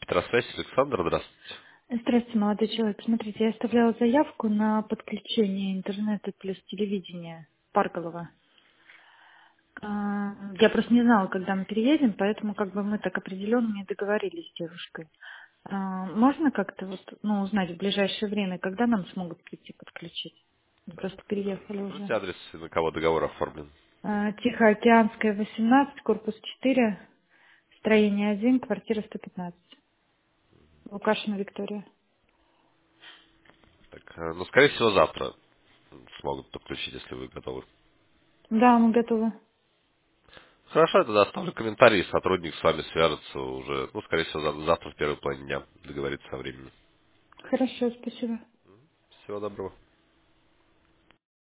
Электросвязь, Александр, здравствуйте. Здравствуйте, молодой человек. Смотрите, я оставляла заявку на подключение интернета плюс телевидения Парголова. Я просто не знала, когда мы переедем, поэтому как бы мы так определенно не договорились с девушкой. Можно как-то узнать в ближайшее время, когда нам смогут прийти подключить? Мы просто переехали уже. Скажите адрес, на кого договор оформлен. Тихоокеанская, 18, корпус 4, строение 1, квартира 115. Лукашина Виктория. Так, ну, скорее всего, завтра смогут подключить, если вы готовы. Да, мы готовы. Хорошо, я тогда оставлю комментарий, сотрудник с вами свяжется уже, ну, скорее всего, завтра в первой половине дня договориться о времени. Хорошо, спасибо. Всего доброго.